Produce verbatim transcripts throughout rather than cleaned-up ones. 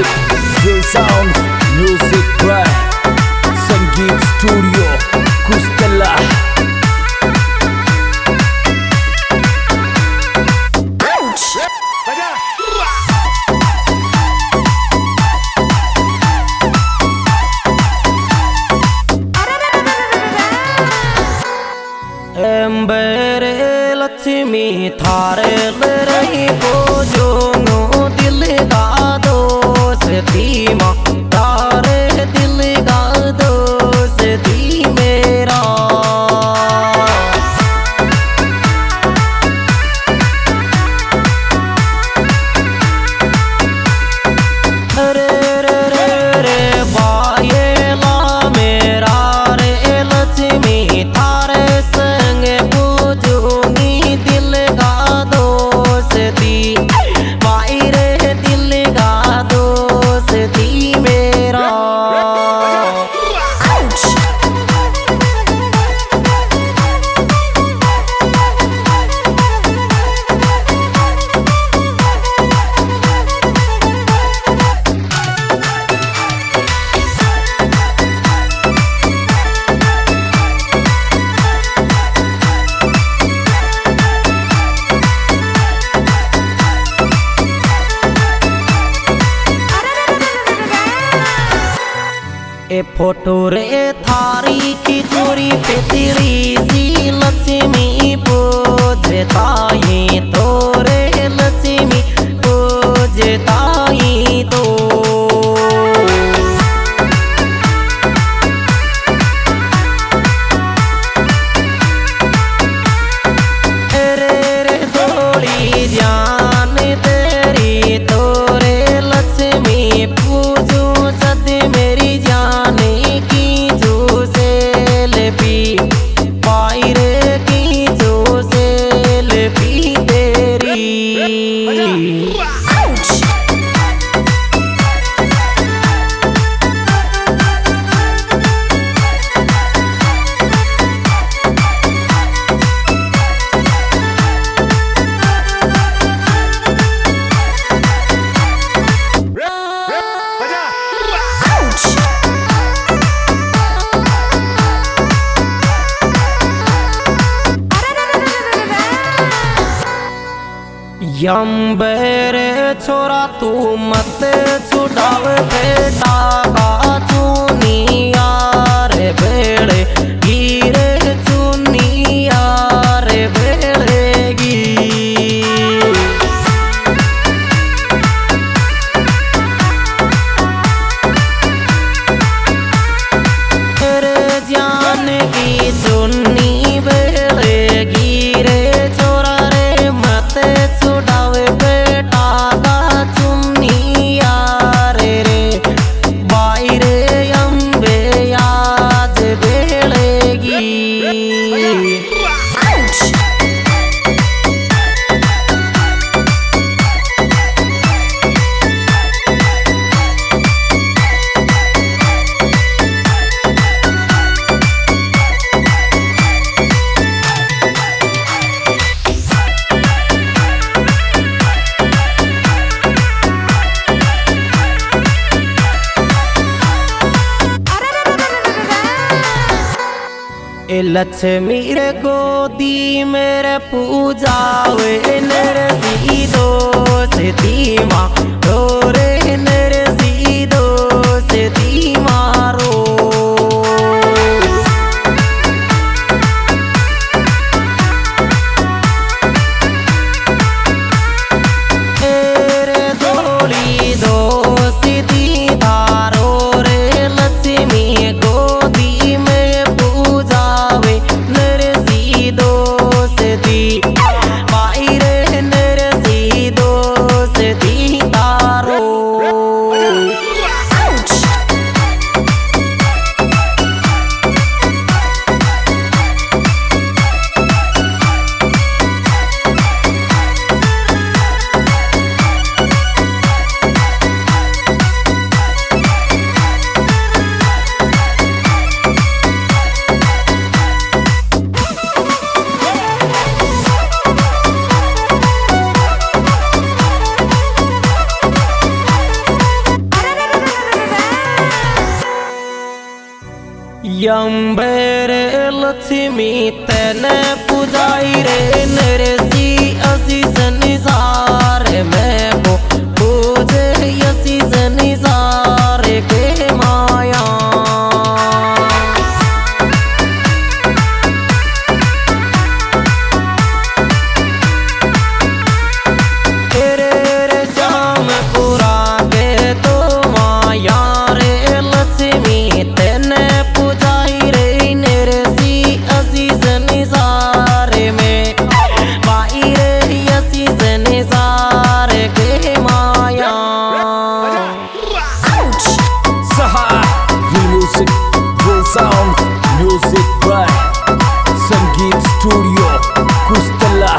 Real Sound Music by Sangeet Studio Kustela. एम्बेरे Lakshmi थारे रही बोझो no दिल का दोस्ती माँ तारे दिल का दोस्ती मेरा रे रे रे रे बायेला मेरा रे लक्ष्मी थारे संग पूजूंगी दिल का दोस्ती भाई रे दिल का दोस्ती मेरा ए फोटो रे थारी की चोरी पे तेरी सी लक्ष्मी पूजताई तो रे लक्ष्मी पूजताई तो रे रे थोड़ी जान तेरी तो रे लक्ष्मी पूजू सद मेरी जाने की जो से लेपी पाई रे की जो से लेपी तेरी यम्बेरे छोरा तू मत छुड़ाव बेटा का चुनिया रे बेड़े गिरे चुनिया रे बेड़ेगी रे जान की चुन्नी बेड़ेगी रे छोरा रे मत छुड़ावे बेटा का चुन्निया रे रे बाई रे अम्बे याद बेड़ेगी ए लक्ष्मी रे गोदी मेरे पूजावे नरे सी दोस्ती माँ रो रे नरे सी दोस्ती मारो रे थोड़ी दोस्ती धारो रे लक्ष्मी गोदी में पूजावे नरे सी दोस्ती भाई रे नरे सी दोस्ती यंबर लक्ष्मी तेने पूजाई रे नरसी असी संसार में वो पूजे असी संसार के माया तेरे रे श्याम पूरा के तो माया रे लक्ष्मी तेने Sound Music by Sangeet Studio Kustala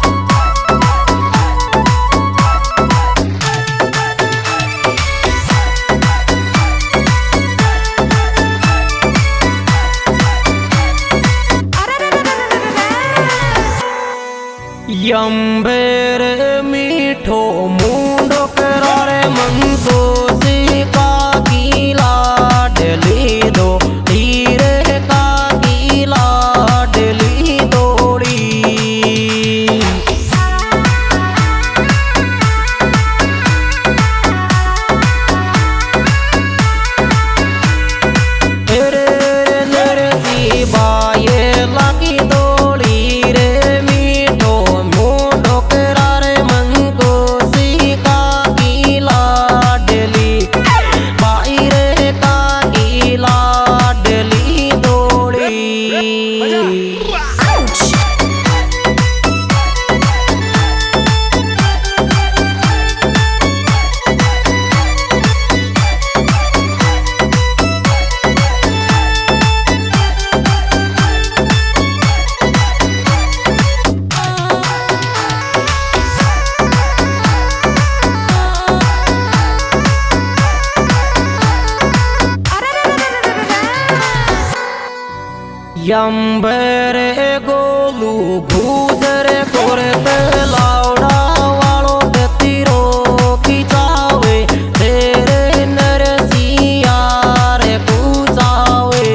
यंबर मीठो मुंडो करारे मंगो से का की लाडली दो हीरे का की लाडली दौड़ी तेरे नरसी बाये लागी दौड़ी रे यंबर गोलू भूजर कोरते लाउडा वालो तीरो खिंचावे तेरे नरसिया रे पूजावे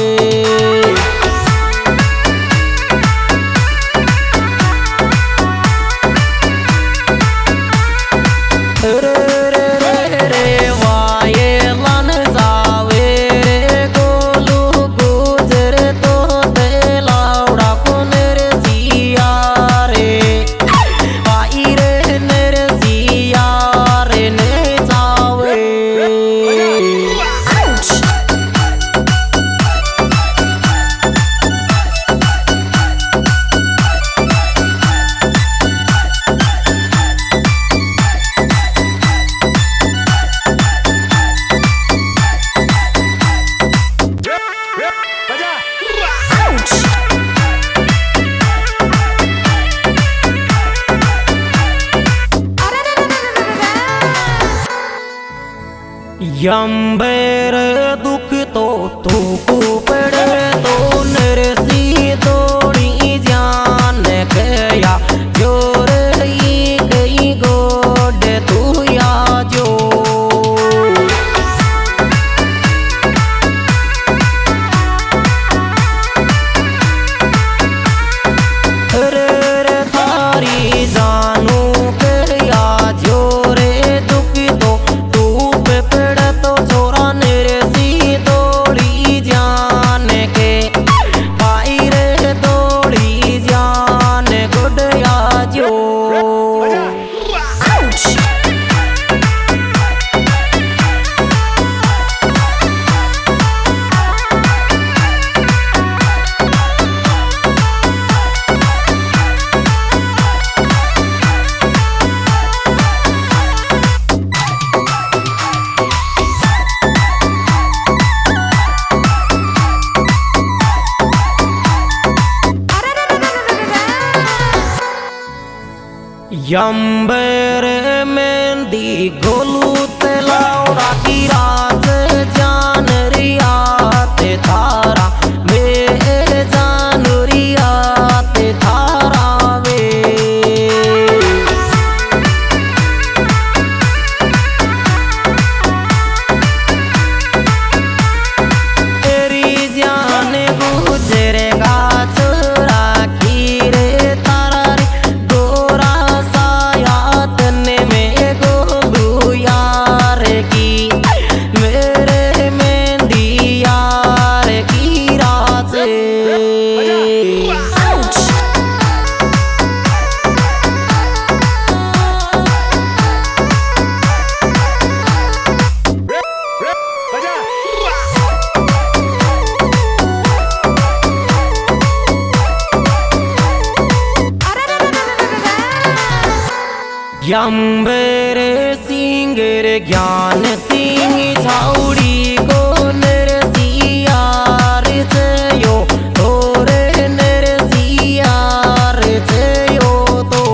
रे रे रे रे वाये लन जावे रे गोलू गुजर तो यंबर दुख तो तू को पड़े तो नरसी दौड़ी जान गया जोर ही गई गोड तू या जो रे रे थारी जानू गया जोरे दुख तो तू पे पड़े तो छोरा नरसी दौड़ी जान के भाई रे दौड़ी जान गुडया जो यंबर मेहंदी गोलू तलाउड़ा की रात जान रिया ते थारा वे जान रिया ते थारा वे तेरी जान यम्बेरे सिंगर ज्ञान सिंह झाउड़ी को नरसियार यो तोरे नरसियार यो तो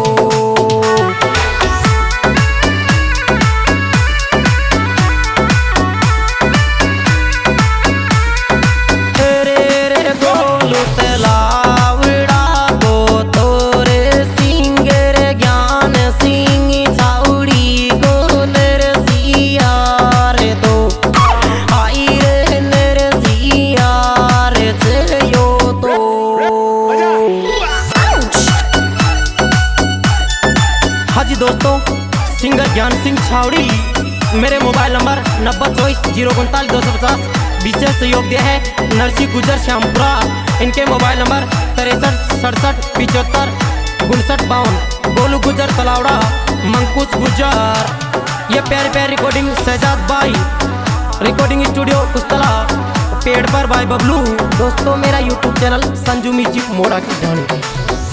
रे रे गोलू तलावड़ा को तोरे सिंगर ज्ञान सिंह झाउड़ी को नरसियार तो आई रे नरसियार यो तो। हाँ जी दोस्तों, सिंगर ज्ञान सिंह झाउड़ी मेरे मोबाइल नंबर नब्बे चौबीस जीरो उनतालीस दो सौ पचास विशेष सहयोग दिया है नरसी गुजर श्यामपुरा। इनके मोबाइल नंबर तिरसठ सड़सठ पिचहत्तर उनसठ बावन। गोलू गुजर तलावड़ा, मंकुश गुजर। ये प्यारी प्यारी रिकॉर्डिंग शहजाद भाई रिकॉर्डिंग स्टूडियो कुस्तला पेड़ पर भाई बबलू। दोस्तों मेरा यूट्यूब चैनल संजू म्यूजिक मोड़ा की जानी।